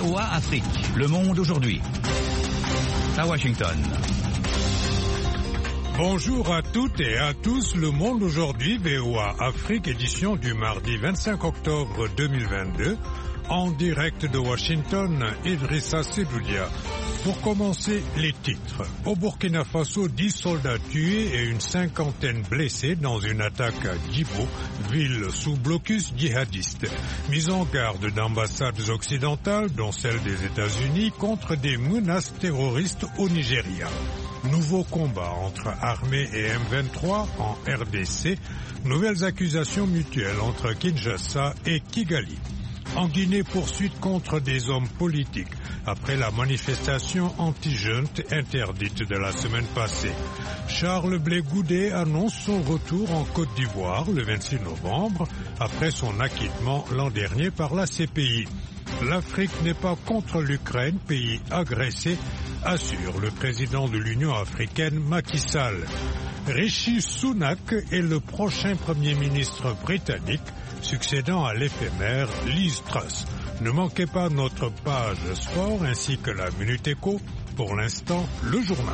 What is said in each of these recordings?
VOA Afrique, Le Monde aujourd'hui. À Washington. Bonjour à toutes et à tous, Le Monde aujourd'hui, VOA Afrique, édition du mardi 25 octobre 2022. En direct de Washington, Idrissa Sedoudia. Pour commencer, les titres. Au Burkina Faso, 10 soldats tués et une cinquantaine blessés dans une attaque à Djibo, ville sous blocus djihadiste. Mise en garde d'ambassades occidentales, dont celle des États-Unis, contre des menaces terroristes au Nigeria. Nouveau combat entre armée et M23 en RDC. Nouvelles accusations mutuelles entre Kinshasa et Kigali. En Guinée, poursuite contre des hommes politiques après la manifestation anti-junte interdite de la semaine passée. Charles Blé Goudé annonce son retour en Côte d'Ivoire le 26 novembre après son acquittement l'an dernier par la CPI. L'Afrique n'est pas contre l'Ukraine, pays agressé, assure le président de l'Union africaine Macky Sall. Rishi Sunak est le prochain Premier ministre britannique, succédant à l'éphémère Liz Truss. Ne manquez pas notre page sport ainsi que la Minute Éco. Pour l'instant, le journal.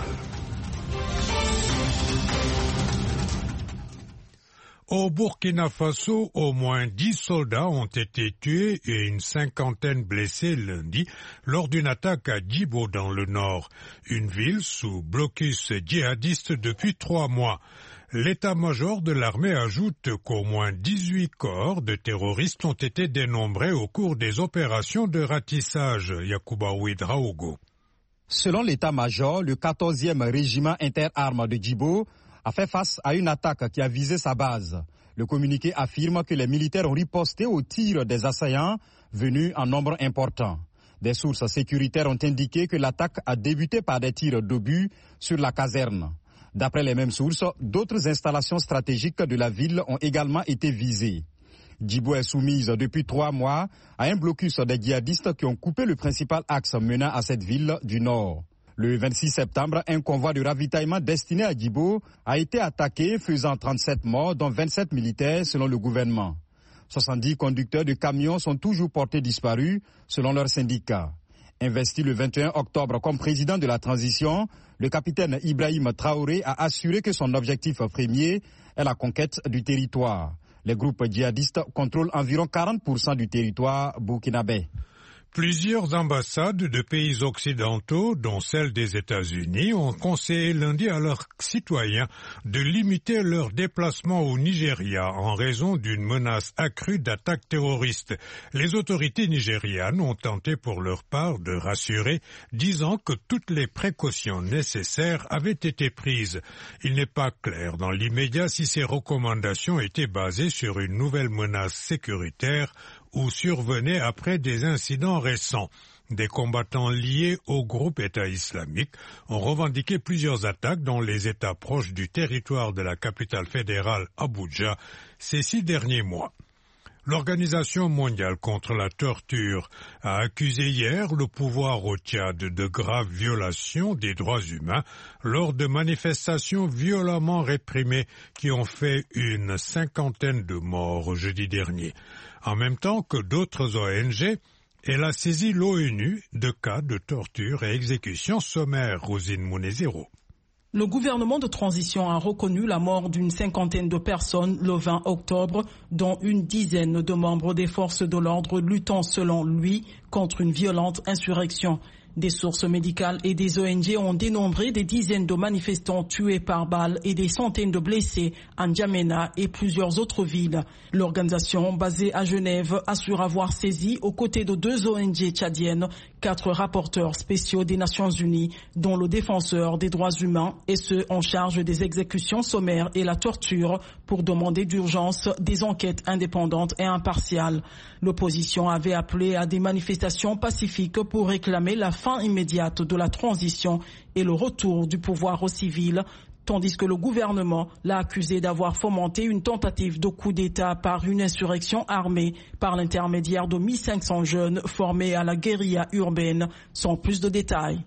Au Burkina Faso, au moins 10 soldats ont été tués et une cinquantaine blessés lundi lors d'une attaque à Djibo dans le nord, une ville sous blocus djihadiste depuis 3 mois. L'état-major de l'armée ajoute qu'au moins 18 corps de terroristes ont été dénombrés au cours des opérations de ratissage. Yacouba Ouedraogo. Selon l'état-major, le 14e régiment interarmes de Djibo a fait face à une attaque qui a visé sa base. Le communiqué affirme que les militaires ont riposté aux tirs des assaillants venus en nombre important. Des sources sécuritaires ont indiqué que l'attaque a débuté par des tirs d'obus sur la caserne. D'après les mêmes sources, d'autres installations stratégiques de la ville ont également été visées. Djibo est soumise depuis 3 mois à un blocus des djihadistes qui ont coupé le principal axe menant à cette ville du nord. Le 26 septembre, un convoi de ravitaillement destiné à Djibo a été attaqué, faisant 37 morts, dont 27 militaires selon le gouvernement. 70 conducteurs de camions sont toujours portés disparus selon leur syndicat. Investi le 21 octobre comme président de la transition, le capitaine Ibrahim Traoré a assuré que son objectif premier est la conquête du territoire. Les groupes djihadistes contrôlent environ 40% du territoire burkinabé. Plusieurs ambassades de pays occidentaux, dont celle des États-Unis, ont conseillé lundi à leurs citoyens de limiter leurs déplacements au Nigeria en raison d'une menace accrue d'attaques terroristes. Les autorités nigérianes ont tenté pour leur part de rassurer, disant que toutes les précautions nécessaires avaient été prises. Il n'est pas clair dans l'immédiat si ces recommandations étaient basées sur une nouvelle menace sécuritaire ou survenaient après des incidents récents. Des combattants liés au groupe État islamique ont revendiqué plusieurs attaques dans les États proches du territoire de la capitale fédérale Abuja ces 6 derniers mois. L'Organisation mondiale contre la torture a accusé hier le pouvoir au Tchad de graves violations des droits humains lors de manifestations violemment réprimées qui ont fait une cinquantaine de morts jeudi dernier. En même temps que d'autres ONG, elle a saisi l'ONU de cas de torture et exécutions sommaires. Rosine Mounezero. Le gouvernement de transition a reconnu la mort d'une cinquantaine de personnes le 20 octobre, dont une dizaine de membres des forces de l'ordre luttant selon lui contre une violente insurrection. Des sources médicales et des ONG ont dénombré des dizaines de manifestants tués par balles et des centaines de blessés à N'Djamena et plusieurs autres villes. L'organisation basée à Genève assure avoir saisi aux côtés de 2 ONG tchadiennes 4 rapporteurs spéciaux des Nations Unies, dont le défenseur des droits humains et ceux en charge des exécutions sommaires et la torture, pour demander d'urgence des enquêtes indépendantes et impartiales. L'opposition avait appelé à des manifestations pacifiques pour réclamer la fin immédiate de la transition et le retour du pouvoir aux civils, tandis que le gouvernement l'a accusé d'avoir fomenté une tentative de coup d'État par une insurrection armée par l'intermédiaire de 1500 jeunes formés à la guérilla urbaine, sans plus de détails.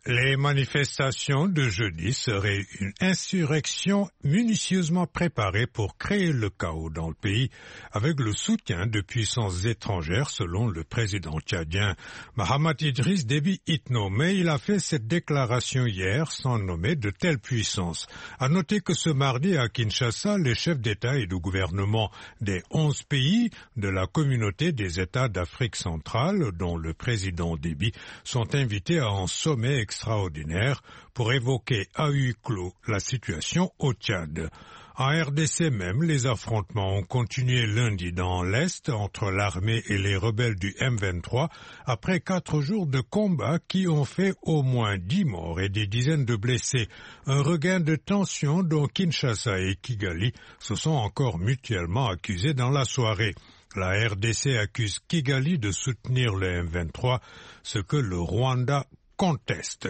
Les manifestations de jeudi seraient une insurrection minutieusement préparée pour créer le chaos dans le pays, avec le soutien de puissances étrangères selon le président tchadien Mahamat Idriss Déby Itno. Mais il a fait cette déclaration hier sans nommer de telles puissances. À noter que ce mardi à Kinshasa, les chefs d'État et de gouvernement des 11 pays de la communauté des États d'Afrique centrale, dont le président Déby, sont invités à un sommet extraordinaire pour évoquer à huis clos la situation au Tchad. En RDC même, les affrontements ont continué lundi dans l'Est entre l'armée et les rebelles du M23 après 4 jours de combats qui ont fait au moins 10 morts et des dizaines de blessés. Un regain de tension dont Kinshasa et Kigali se sont encore mutuellement accusés dans la soirée. La RDC accuse Kigali de soutenir le M23, ce que le Rwanda conteste.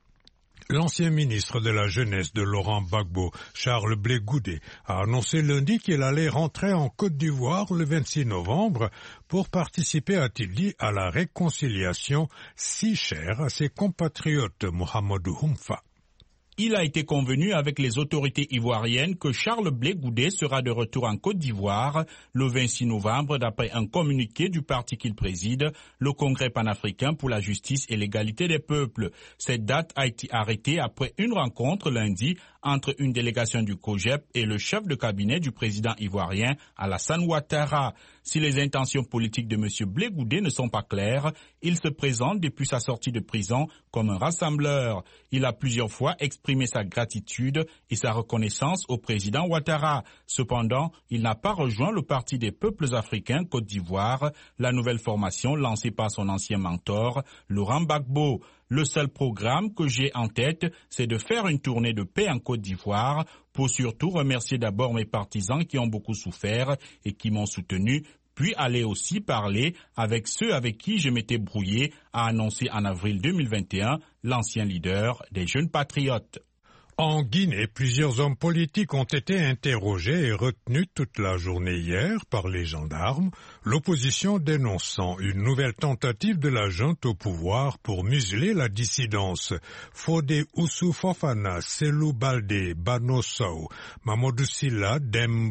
L'ancien ministre de la Jeunesse de Laurent Gbagbo, Charles Blé Goudé, a annoncé lundi qu'il allait rentrer en Côte d'Ivoire le 26 novembre pour participer, a-t-il dit, à la réconciliation si chère à ses compatriotes Mohamedou Humfa. Il a été convenu avec les autorités ivoiriennes que Charles Blé Goudé sera de retour en Côte d'Ivoire le 26 novembre d'après un communiqué du parti qu'il préside, le Congrès panafricain pour la justice et l'égalité des peuples. Cette date a été arrêtée après une rencontre lundi entre une délégation du COJEP et le chef de cabinet du président ivoirien Alassane Ouattara. Si les intentions politiques de M. Blé Goudé ne sont pas claires, il se présente depuis sa sortie de prison comme un rassembleur. Il a plusieurs fois exprimé sa gratitude et sa reconnaissance au président Ouattara. Cependant, il n'a pas rejoint le Parti des peuples africains Côte d'Ivoire, la nouvelle formation lancée par son ancien mentor, Laurent Gbagbo. Le seul programme que j'ai en tête, c'est de faire une tournée de paix en Côte d'Ivoire pour surtout remercier d'abord mes partisans qui ont beaucoup souffert et qui m'ont soutenu, puis aller aussi parler avec ceux avec qui je m'étais brouillé, a annoncé en avril 2021 l'ancien leader des Jeunes Patriotes. En Guinée, plusieurs hommes politiques ont été interrogés et retenus toute la journée hier par les gendarmes, l'opposition dénonçant une nouvelle tentative de la junte au pouvoir pour museler la dissidence. Fodé Oussou Fofana, Selou Baldé, Bano Sow, Mamadou Silla,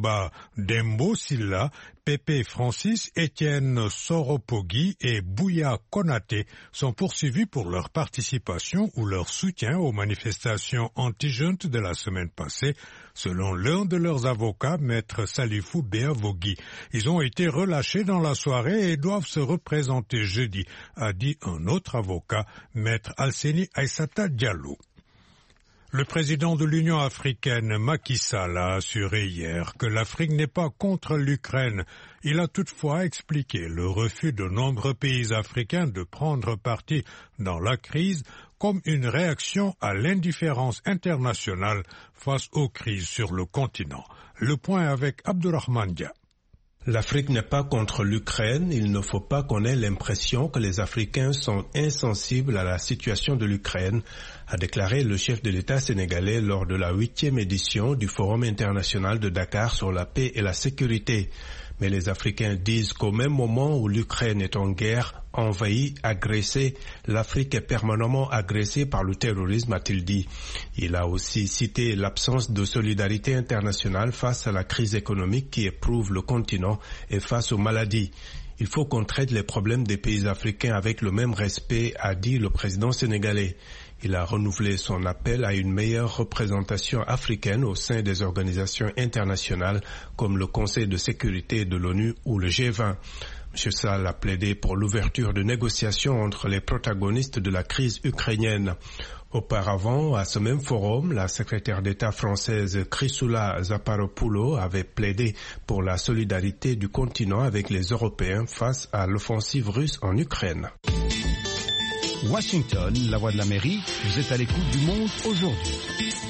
Dembo Silla, Pépé Francis, Étienne Soropogui et Bouya Konaté sont poursuivis pour leur participation ou leur soutien aux manifestations anti-junte de la semaine passée, selon l'un de leurs avocats, maître Salifou Béavogui. Ils ont été relâchés dans la soirée et doivent se représenter jeudi, a dit un autre avocat, maître Alseni Aïssata Diallo. Le président de l'Union africaine, Macky Sall, a assuré hier que l'Afrique n'est pas contre l'Ukraine. Il a toutefois expliqué le refus de nombreux pays africains de prendre parti dans la crise comme une réaction à l'indifférence internationale face aux crises sur le continent. Le point avec Abdourahmane Dia. L'Afrique n'est pas contre l'Ukraine. Il ne faut pas qu'on ait l'impression que les Africains sont insensibles à la situation de l'Ukraine, a déclaré le chef de l'État sénégalais lors de la 8e édition du Forum international de Dakar sur la paix et la sécurité. Mais les Africains disent qu'au même moment où l'Ukraine est en guerre, envahie, agressée, l'Afrique est permanemment agressée par le terrorisme, a-t-il dit. Il a aussi cité l'absence de solidarité internationale face à la crise économique qui éprouve le continent et face aux maladies. Il faut qu'on traite les problèmes des pays africains avec le même respect, a dit le président sénégalais. Il a renouvelé son appel à une meilleure représentation africaine au sein des organisations internationales comme le Conseil de sécurité de l'ONU ou le G20. M. Sall a plaidé pour l'ouverture de négociations entre les protagonistes de la crise ukrainienne. Auparavant, à ce même forum, la secrétaire d'État française Chrysoula Zaparopoulou avait plaidé pour la solidarité du continent avec les Européens face à l'offensive russe en Ukraine. Washington, la voix de l'Amérique, vous êtes à l'écoute du Monde aujourd'hui.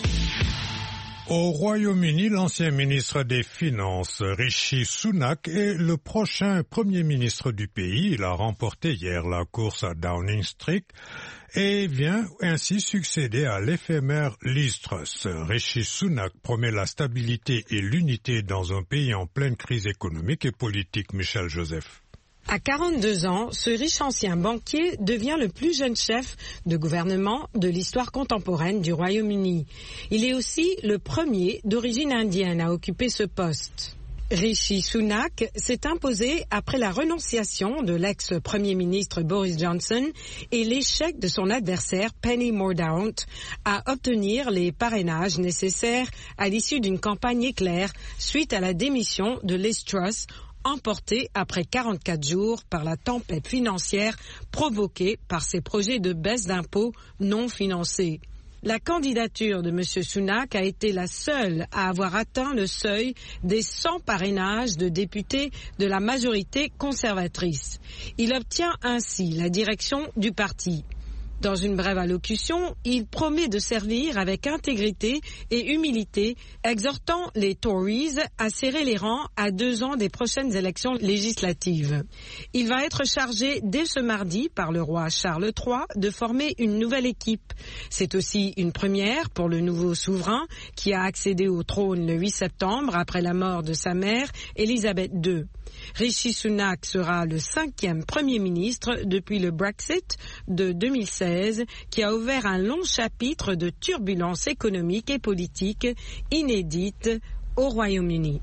Au Royaume-Uni, l'ancien ministre des Finances, Rishi Sunak, est le prochain Premier ministre du pays. Il a remporté hier la course à Downing Street et vient ainsi succéder à l'éphémère Liz Truss. Rishi Sunak promet la stabilité et l'unité dans un pays en pleine crise économique et politique. Michel Joseph. À 42 ans, ce riche ancien banquier devient le plus jeune chef de gouvernement de l'histoire contemporaine du Royaume-Uni. Il est aussi le premier d'origine indienne à occuper ce poste. Rishi Sunak s'est imposé après la renonciation de l'ex-premier ministre Boris Johnson et l'échec de son adversaire Penny Mordaunt à obtenir les parrainages nécessaires à l'issue d'une campagne éclair suite à la démission de Liz Truss, emporté après 44 jours par la tempête financière provoquée par ses projets de baisse d'impôts non financés. La candidature de M. Sunak a été la seule à avoir atteint le seuil des 100 parrainages de députés de la majorité conservatrice. Il obtient ainsi la direction du parti. Dans une brève allocution, il promet de servir avec intégrité et humilité, exhortant les Tories à serrer les rangs à 2 ans des prochaines élections législatives. Il va être chargé dès ce mardi par le roi Charles III de former une nouvelle équipe. C'est aussi une première pour le nouveau souverain qui a accédé au trône le 8 septembre après la mort de sa mère, Elisabeth II. Rishi Sunak sera le 5e Premier ministre depuis le Brexit de 2016, qui a ouvert un long chapitre de turbulences économiques et politiques inédites au Royaume-Uni.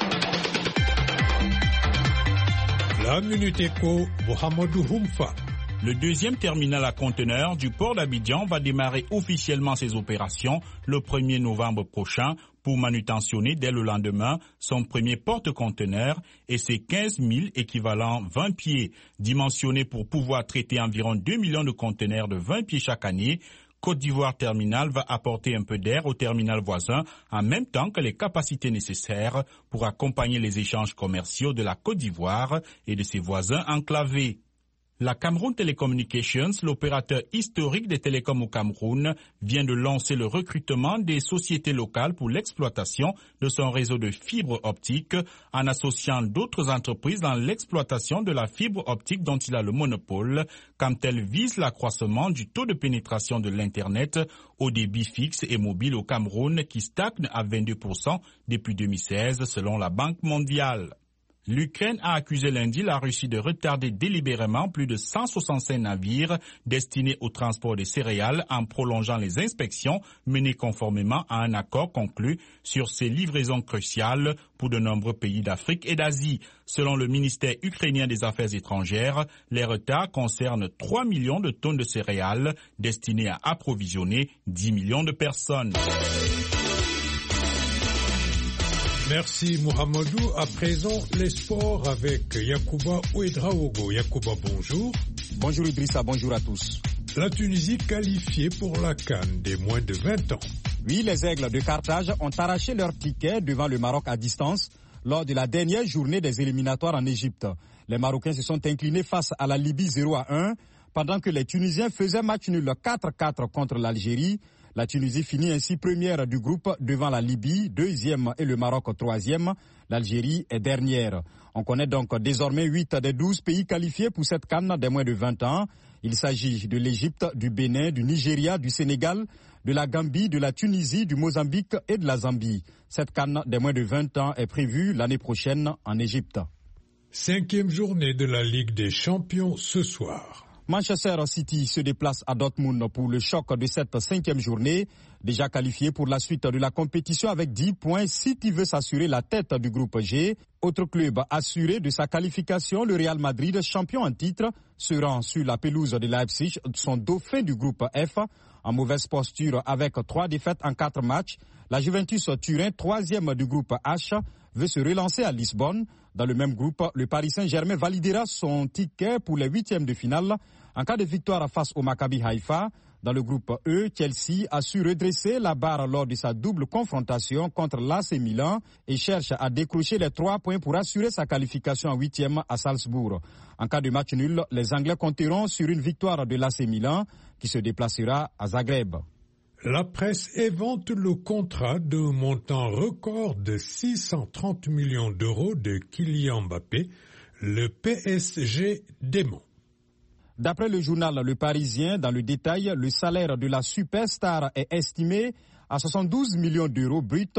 La Minute Éco, Mohamedou Humfa. Le deuxième terminal à conteneurs du port d'Abidjan va démarrer officiellement ses opérations le 1er novembre prochain pour manutentionner dès le lendemain son premier porte-conteneurs et ses 15 000 équivalents 20 pieds, dimensionnés pour pouvoir traiter environ 2 millions de conteneurs de 20 pieds chaque année. Côte d'Ivoire Terminal va apporter un peu d'air au terminal voisin en même temps que les capacités nécessaires pour accompagner les échanges commerciaux de la Côte d'Ivoire et de ses voisins enclavés. La Cameroun Telecommunications, l'opérateur historique des télécoms au Cameroun, vient de lancer le recrutement des sociétés locales pour l'exploitation de son réseau de fibre optique en associant d'autres entreprises dans l'exploitation de la fibre optique dont il a le monopole, quand elle vise l'accroissement du taux de pénétration de l'Internet au débit fixe et mobile au Cameroun qui stagne à 22% depuis 2016 selon la Banque mondiale. L'Ukraine a accusé lundi la Russie de retarder délibérément plus de 165 navires destinés au transport des céréales en prolongeant les inspections menées conformément à un accord conclu sur ces livraisons cruciales pour de nombreux pays d'Afrique et d'Asie. Selon le ministère ukrainien des Affaires étrangères, les retards concernent 3 millions de tonnes de céréales destinées à approvisionner 10 millions de personnes. Merci Mohamedou. À présent, les sports avec Yacouba Ouedraogo. Yacouba, bonjour. Bonjour Idrissa, bonjour à tous. La Tunisie qualifiée pour la CAN des moins de 20 ans. Oui, les Aigles de Carthage ont arraché leur ticket devant le Maroc à distance lors de la dernière journée des éliminatoires en Égypte. Les Marocains se sont inclinés face à la Libye 0-1 pendant que les Tunisiens faisaient match nul 4-4 contre l'Algérie. La Tunisie finit ainsi première du groupe devant la Libye, deuxième et le Maroc troisième. L'Algérie est dernière. On connaît donc désormais 8 des 12 pays qualifiés pour cette CAN des moins de 20 ans. Il s'agit de l'Égypte, du Bénin, du Nigeria, du Sénégal, de la Gambie, de la Tunisie, du Mozambique et de la Zambie. Cette CAN des moins de 20 ans est prévue l'année prochaine en Égypte. 5e journée de la Ligue des Champions ce soir. Manchester City se déplace à Dortmund pour le choc de cette 5e journée. Déjà qualifié pour la suite de la compétition avec 10 points, City veut s'assurer la tête du groupe G. Autre club assuré de sa qualification, le Real Madrid, champion en titre, se rend sur la pelouse de Leipzig, son dauphin du groupe F. En mauvaise posture avec 3 défaites en 4 matchs, la Juventus Turin, 3e du groupe H, veut se relancer à Lisbonne. Dans le même groupe, le Paris Saint-Germain validera son ticket pour les 8e de finale en cas de victoire face au Maccabi Haïfa. Dans le groupe E, Chelsea a su redresser la barre lors de sa double confrontation contre l'AC Milan et cherche à décrocher les 3 points pour assurer sa qualification en 8e à Salzbourg. En cas de match nul, les Anglais compteront sur une victoire de l'AC Milan qui se déplacera à Zagreb. La presse évente le contrat d'un montant record de 630 millions d'euros de Kylian Mbappé. Le PSG dément. D'après le journal Le Parisien, dans le détail, le salaire de la superstar est estimé à 72 millions d'euros bruts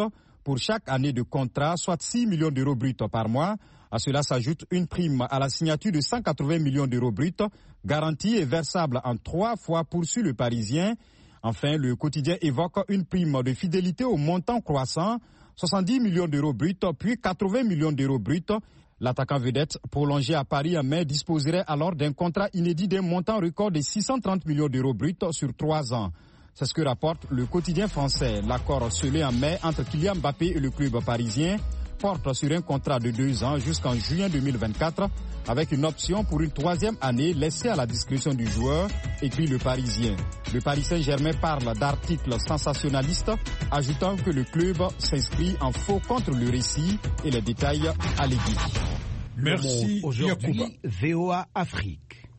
pour chaque année de contrat, soit 6 millions d'euros bruts par mois. À cela s'ajoute une prime à la signature de 180 millions d'euros bruts, garantie et versable en 3 fois, poursuit le Parisien. Enfin, le quotidien évoque une prime de fidélité au montant croissant, 70 millions d'euros bruts, puis 80 millions d'euros bruts. L'attaquant vedette, prolongé à Paris en mai, disposerait alors d'un contrat inédit d'un montant record de 630 millions d'euros bruts sur 3 ans. C'est ce que rapporte le quotidien français. L'accord scellé en mai entre Kylian Mbappé et le club parisien porte sur un contrat de 2 ans jusqu'en juin 2024 avec une option pour une 3e année laissée à la discrétion du joueur, écrit le Parisien. Le Paris Saint-Germain parle d'articles sensationnalistes, ajoutant que le club s'inscrit en faux contre le récit et les détails allégués. Merci aujourd'hui, Yacouba. VOA Afrique.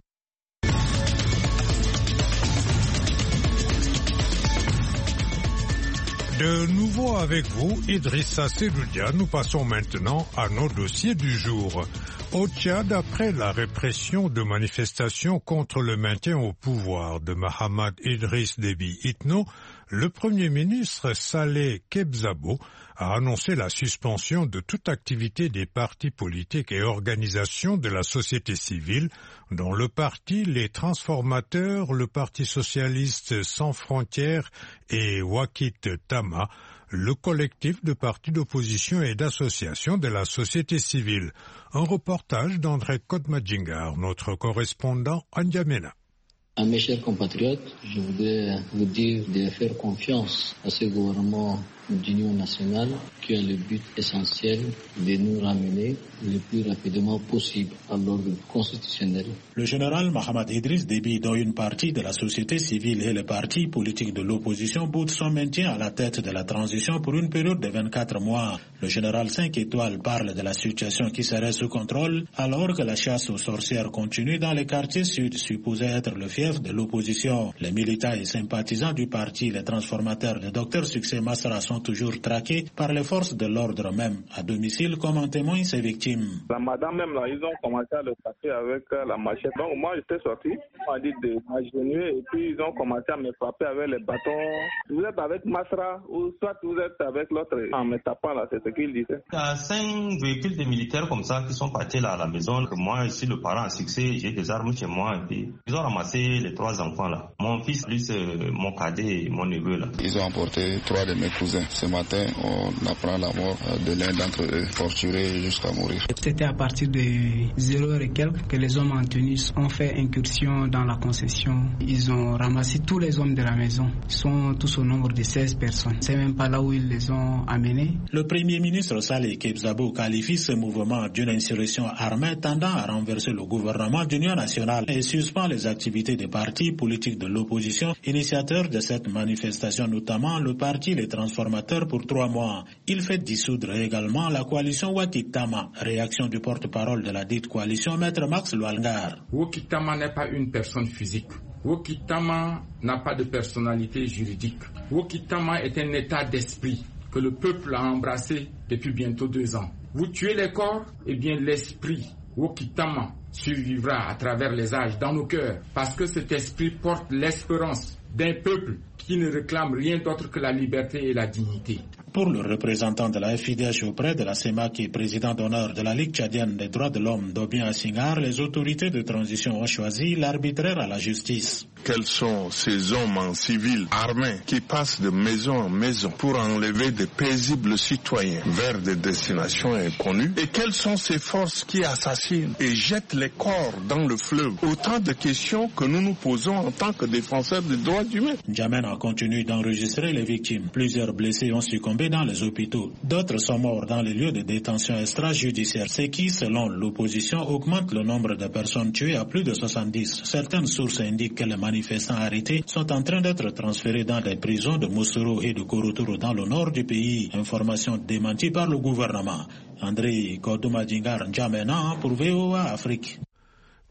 De nouveau avec vous, Idrissa Seloudia. Nous passons maintenant à nos dossiers du jour. Au Tchad, après la répression de manifestations contre le maintien au pouvoir de Mahamad Idriss Déby Itno, le Premier ministre Saleh Kebzabo a annoncé la suspension de toute activité des partis politiques et organisations de la société civile, dont le parti Les Transformateurs, le Parti socialiste sans frontières et Wakit Tama, le collectif de partis d'opposition et d'associations de la société civile. Un reportage d'André Kodmadjingar, notre correspondant à N'Djamena. À mes chers compatriotes, je voudrais vous dire de faire confiance à ce gouvernement d'union nationale qui a le but essentiel de nous ramener le plus rapidement possible à l'ordre constitutionnel. Le général Mahamad Idriss Déby, dont une partie de la société civile et les partis politiques de l'opposition boutent son maintien à la tête de la transition pour une période de 24 mois. Le général 5 étoiles parle de la situation qui serait sous contrôle alors que la chasse aux sorcières continue dans les quartiers sud supposés être le fief de l'opposition. Les militants et sympathisants du parti Les Transformateurs de Dr Succès Masra sont toujours traqués par les forces de l'ordre même à domicile, comme en témoignent ses victimes. La madame même là, ils ont commencé à le taper avec la machette. Donc moi j'étais sorti, on m'a dit de m'agenouiller et puis ils ont commencé à me frapper avec les bâtons. Vous êtes avec Masra ou soit vous êtes avec l'autre en me tapant là, c'est ce qu'il disait. Il y a 5 véhicules de militaires comme ça qui sont partis là à la maison. Moi ici le parent à Succès, j'ai des armes chez moi et puis ils ont ramassé les 3 enfants là. Mon fils plus mon cadet et mon neveu là. Ils ont emporté 3 de mes cousins. Ce matin, on apprend la mort de l'un d'entre eux, torturé jusqu'à mourir. C'était à partir de 0h et quelques que les hommes en tenue ont fait incursion dans la concession. Ils ont ramassé tous les hommes de la maison. Ils sont tous au nombre de 16 personnes. C'est même pas là où ils les ont amenés. Le Premier ministre Saleh Kebzabo qualifie ce mouvement d'une insurrection armée tendant à renverser le gouvernement d'union nationale et suspend les activités des partis politiques de l'opposition, initiateurs de cette manifestation, notamment le parti Les Transformateurs pour 3 mois. Il fait dissoudre également la coalition Wakitama. Réaction du porte-parole de la dite coalition, Maître Max Lualgar. Wakitama n'est pas une personne physique. Wakitama n'a pas de personnalité juridique. Wakitama est un état d'esprit que le peuple a embrassé depuis bientôt 2 ans. Vous tuez les corps, eh bien l'esprit Wakitama survivra à travers les âges dans nos cœurs, parce que cet esprit porte l'espérance d'un peuple qui ne réclame rien d'autre que la liberté et la dignité. Pour le représentant de la FIDH auprès de la CEMAC et président d'honneur de la Ligue tchadienne des droits de l'homme, Dobien Assingar, les autorités de transition ont choisi l'arbitraire à la justice. Quels sont ces hommes en civil armés qui passent de maison en maison pour enlever des paisibles citoyens vers des destinations inconnues? Et quelles sont ces forces qui assassinent et jettent les corps dans le fleuve? Autant de questions que nous nous posons en tant que défenseurs des droits humains. N'Djamena continue d'enregistrer les victimes. Plusieurs blessés ont succombé dans les hôpitaux. D'autres sont morts dans les lieux de détention extrajudiciaire, ce qui, selon l'opposition, augmente le nombre de personnes tuées à plus de 70. Certaines sources indiquent que les manifestants arrêtés sont en train d'être transférés dans les prisons de Moussoro et de Korotoro dans le nord du pays. Information démentie par le gouvernement. André Kodoumadjingar N'Djamena pour VOA Afrique.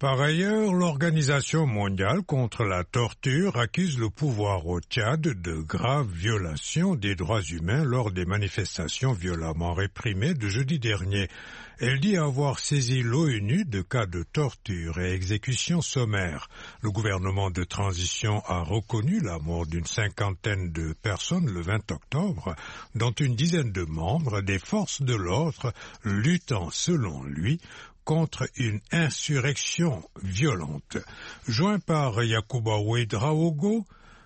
Par ailleurs, l'Organisation mondiale contre la torture accuse le pouvoir au Tchad de graves violations des droits humains lors des manifestations violemment réprimées de jeudi dernier. Elle dit avoir saisi l'ONU de cas de torture et exécutions sommaires. Le gouvernement de transition a reconnu la mort d'une 50aine de personnes le 20 octobre, dont une dizaine de membres des forces de l'ordre luttant, selon lui, contre une insurrection violente. Joint par Yacouba Ouedraogo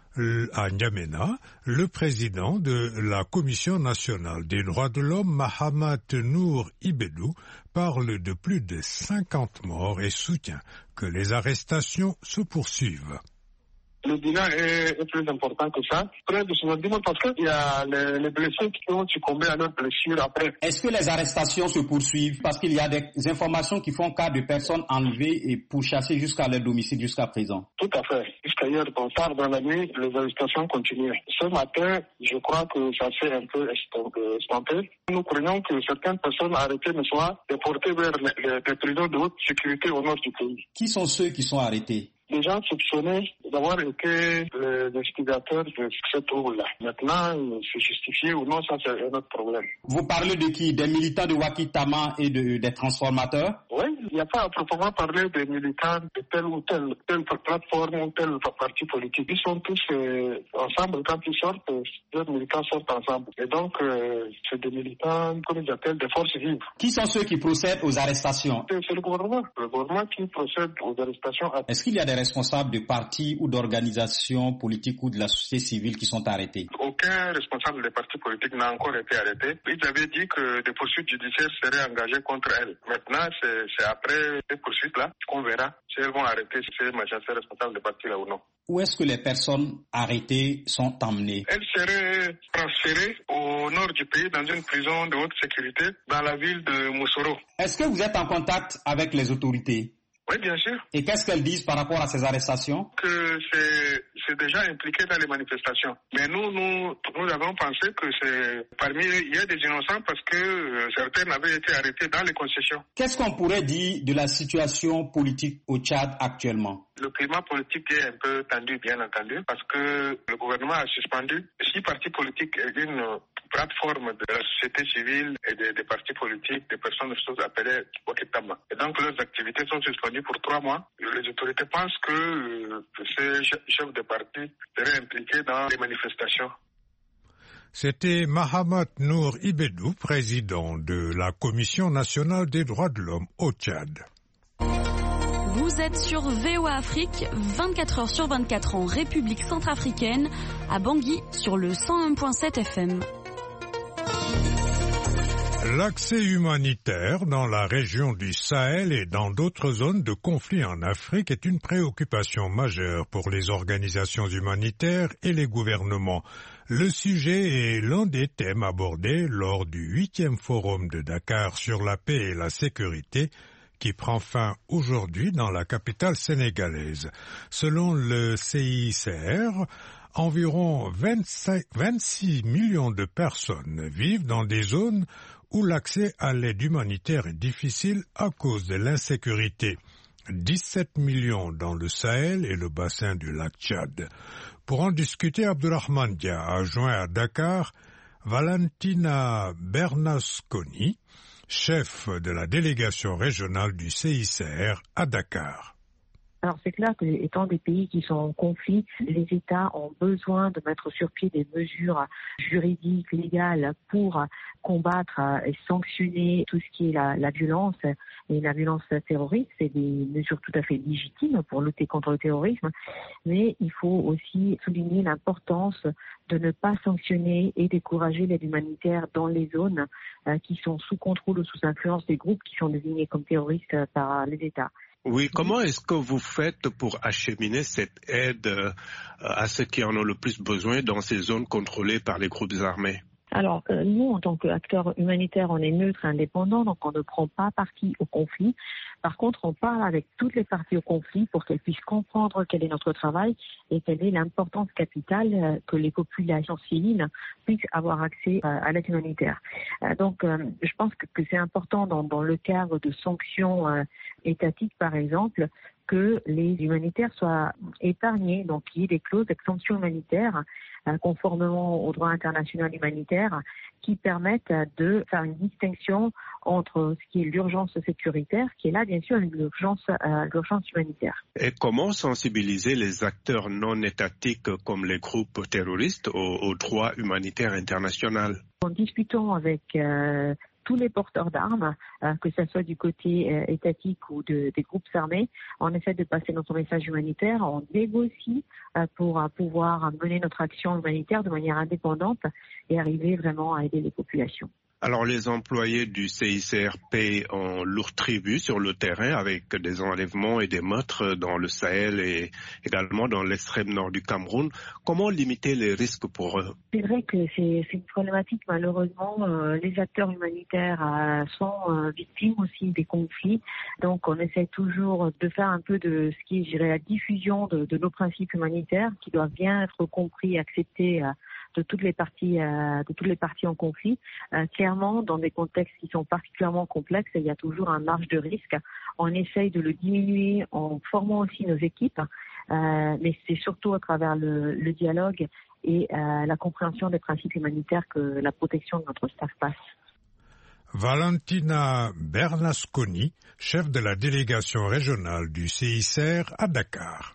à N'Djamena, le président de la Commission nationale des droits de l'homme, Mahamat Nour Ibedou, parle de plus de 50 morts et soutient que les arrestations se poursuivent. Le bilan est plus important que ça. Près de ce moment, parce qu'il y a les blessés qui ont succombé à leurs blessures après. Est-ce que les arrestations se poursuivent? Parce qu'il y a des informations qui font cas de personnes enlevées et pourchassées jusqu'à leur domicile jusqu'à présent. Tout à fait. Jusqu'à hier, tard dans la nuit, les arrestations continuaient. Ce matin, je crois que ça s'est un peu estompé. Nous craignons que certaines personnes arrêtées ne soient déportées vers les prisons de haute sécurité au nord du pays. Qui sont ceux qui sont arrêtés? Les gens soupçonnés d'avoir été les instigateurs de ce trouble-là. Maintenant, c'est justifié ou non, ça c'est un autre problème. Vous parlez de qui? Des militants de Wakitama et des transformateurs? Oui, il n'y a pas à proprement parler des militants de telle ou telle plateforme ou tel parti politique. Ils sont tous ensemble. Quand ils sortent, les militants sortent ensemble. Et donc, c'est des militants, comme ils appellent, des forces vives. Qui sont ceux qui procèdent aux arrestations? C'est le gouvernement. Le gouvernement qui procède aux arrestations. Est-ce qu'il y a des responsables de partis ou d'organisations politiques ou de la société civile qui sont arrêtés? Aucun responsable des partis politiques n'a encore été arrêté. Ils avaient dit que des poursuites judiciaires seraient engagées contre elles. Maintenant, c'est après ces poursuites-là qu'on verra si elles vont arrêter ces magistrats responsables des partis là ou non. Où est-ce que les personnes arrêtées sont emmenées? Elles seraient transférées au nord du pays dans une prison de haute sécurité dans la ville de Moussoro. Est-ce que vous êtes en contact avec les autorités? Oui, bien sûr. Et qu'est-ce qu'elles disent par rapport à ces arrestations? Que c'est déjà impliqué dans les manifestations. Mais nous avons pensé que il y a des innocents parce que certains avaient été arrêtés dans les concessions. Qu'est-ce qu'on pourrait dire de la situation politique au Tchad actuellement? Le climat politique est un peu tendu, bien entendu, parce que le gouvernement a suspendu 6 partis politiques et une plateforme de la société civile et des partis politiques, des personnes appelées Wakitama. Et donc leurs activités sont suspendues pour 3 mois. Les autorités pensent que ces chefs de parti seraient impliqués dans les manifestations. C'était Mahamat Nour Ibedou, président de la Commission nationale des droits de l'homme au Tchad. Vous êtes sur VOA Afrique, 24 heures sur 24 en République centrafricaine, à Bangui sur le 101.7 FM. L'accès humanitaire dans la région du Sahel et dans d'autres zones de conflit en Afrique est une préoccupation majeure pour les organisations humanitaires et les gouvernements. Le sujet est l'un des thèmes abordés lors du 8e forum de Dakar sur la paix et la sécurité qui prend fin aujourd'hui dans la capitale sénégalaise. Selon le CICR, environ 26 millions de personnes vivent dans des zones où l'accès à l'aide humanitaire est difficile à cause de l'insécurité. 17 millions dans le Sahel et le bassin du lac Tchad. Pour en discuter, Abdurrahman Dia a joint à Dakar Valentina Bernasconi, chef de la délégation régionale du CICR à Dakar. Alors c'est clair que étant des pays qui sont en conflit, les États ont besoin de mettre sur pied des mesures juridiques, légales pour combattre et sanctionner tout ce qui est la violence et la violence terroriste. C'est des mesures tout à fait légitimes pour lutter contre le terrorisme, mais il faut aussi souligner l'importance de ne pas sanctionner et décourager l'aide humanitaire dans les zones qui sont sous contrôle ou sous influence des groupes qui sont désignés comme terroristes par les États. Oui, comment est-ce que vous faites pour acheminer cette aide à ceux qui en ont le plus besoin dans ces zones contrôlées par les groupes armés? Alors, nous, en tant qu'acteurs humanitaires, on est neutre et indépendant, donc on ne prend pas parti au conflit. Par contre, on parle avec toutes les parties au conflit pour qu'elles puissent comprendre quel est notre travail et quelle est l'importance capitale que les populations civiles puissent avoir accès à l'aide humanitaire. Donc, je pense que c'est important dans le cadre de sanctions étatiques, par exemple, que les humanitaires soient épargnés, donc qu'il y ait des clauses d'exemption humanitaire conformément au droit international humanitaire qui permettent de faire une distinction entre ce qui est l'urgence sécuritaire, qui est là bien sûr l'urgence humanitaire. Et comment sensibiliser les acteurs non étatiques comme les groupes terroristes au droit humanitaire international? En discutant avec tous les porteurs d'armes, que ce soit du côté étatique ou des groupes armés, on essaie de passer notre message humanitaire, on négocie pour pouvoir mener notre action humanitaire de manière indépendante et arriver vraiment à aider les populations. Alors les employés du CICR paient un lourd tribut sur le terrain avec des enlèvements et des meurtres dans le Sahel et également dans l'extrême nord du Cameroun. Comment limiter les risques pour eux? C'est vrai que c'est une problématique. Malheureusement, les acteurs humanitaires sont victimes aussi des conflits. Donc on essaie toujours de faire un peu de ce qui est, je dirais, la diffusion de nos principes humanitaires qui doivent bien être compris et acceptés de toutes les parties en conflit. Clairement, dans des contextes qui sont particulièrement complexes, il y a toujours un marge de risque. On essaye de le diminuer en formant aussi nos équipes, mais c'est surtout à travers le dialogue et la compréhension des principes humanitaires que la protection de notre staff passe. Valentina Bernasconi, chef de la délégation régionale du CICR à Dakar.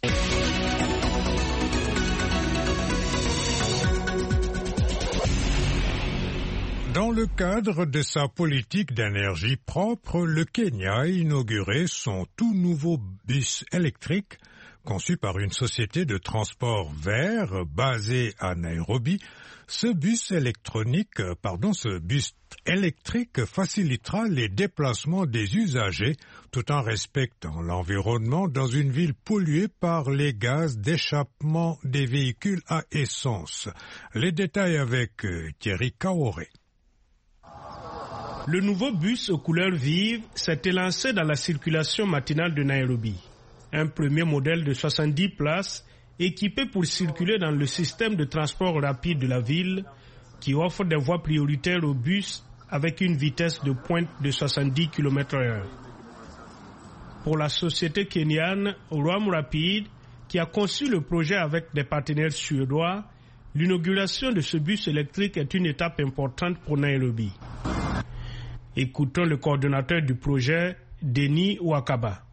Dans le cadre de sa politique d'énergie propre, le Kenya a inauguré son tout nouveau bus électrique conçu par une société de transport vert basée à Nairobi. Ce bus électrique facilitera les déplacements des usagers tout en respectant l'environnement dans une ville polluée par les gaz d'échappement des véhicules à essence. Les détails avec Thierry Kaoré. Le nouveau bus aux couleurs vives s'est élancé dans la circulation matinale de Nairobi. Un premier modèle de 70 places équipé pour circuler dans le système de transport rapide de la ville qui offre des voies prioritaires aux bus avec une vitesse de pointe de 70 km/h. Pour la société kenyane Ram Rapid, qui a conçu le projet avec des partenaires suédois, l'inauguration de ce bus électrique est une étape importante pour Nairobi. Écoutons le coordonnateur du projet, Denis Wakaba.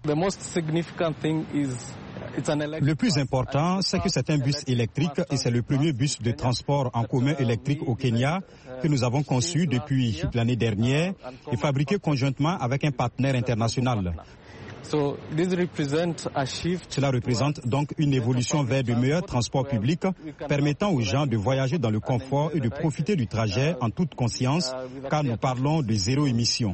Le plus important, c'est que c'est un bus électrique et c'est le premier bus de transport en commun électrique au Kenya que nous avons conçu depuis l'année dernière et fabriqué conjointement avec un partenaire international. Cela représente donc une évolution vers de meilleurs transports publics permettant aux gens de voyager dans le confort et de profiter du trajet en toute conscience car nous parlons de zéro émission.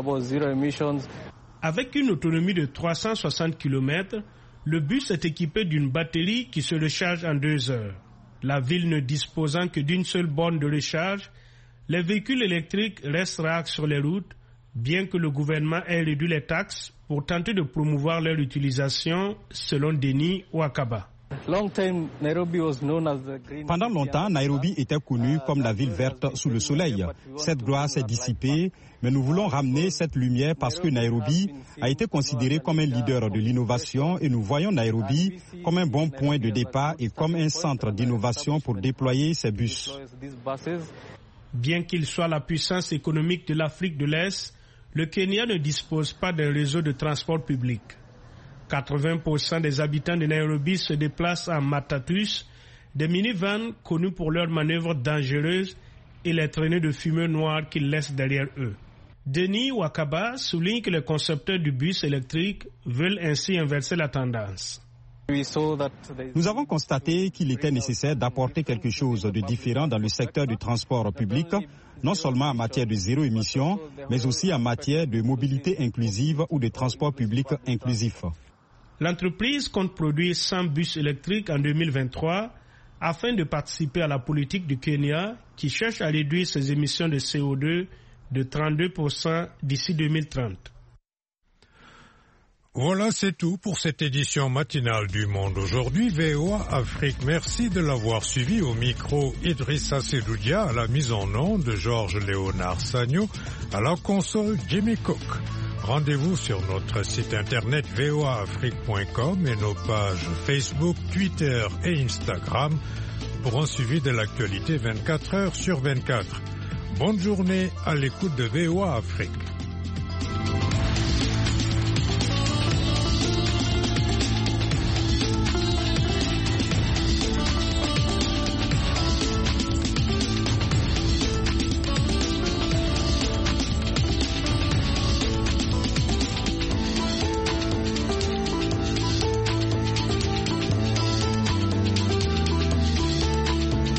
Avec une autonomie de 360 km, le bus est équipé d'une batterie qui se recharge en 2 heures. La ville ne disposant que d'une seule borne de recharge, les véhicules électriques restent rares sur les routes, bien que le gouvernement ait réduit les taxes pour tenter de promouvoir leur utilisation, selon Denis Wakaba. Pendant longtemps, Nairobi était connue comme la ville verte sous le soleil. Cette gloire s'est dissipée, mais nous voulons ramener cette lumière parce que Nairobi a été considéré comme un leader de l'innovation et nous voyons Nairobi comme un bon point de départ et comme un centre d'innovation pour déployer ces bus. Bien qu'il soit la puissance économique de l'Afrique de l'Est, le Kenya ne dispose pas d'un réseau de transport public. 80% des habitants de Nairobi se déplacent en matatus, des minivans connus pour leurs manœuvres dangereuses et les traînées de fumée noire qu'ils laissent derrière eux. Denis Wakaba souligne que les concepteurs du bus électrique veulent ainsi inverser la tendance. Nous avons constaté qu'il était nécessaire d'apporter quelque chose de différent dans le secteur du transport public, non seulement en matière de zéro émission, mais aussi en matière de mobilité inclusive ou de transport public inclusif. L'entreprise compte produire 100 bus électriques en 2023 afin de participer à la politique du Kenya qui cherche à réduire ses émissions de CO2 de 32% d'ici 2030. Voilà, c'est tout pour cette édition matinale du Monde aujourd'hui. VOA Afrique, merci de l'avoir suivi. Au micro, Idrissa Sedoudia, à la mise en onde de Georges-Léonard Sagno, à la console Jimmy Cook. Rendez-vous sur notre site internet voaafrique.com et nos pages Facebook, Twitter et Instagram pour un suivi de l'actualité 24 heures sur 24. Bonne journée à l'écoute de VOA Afrique.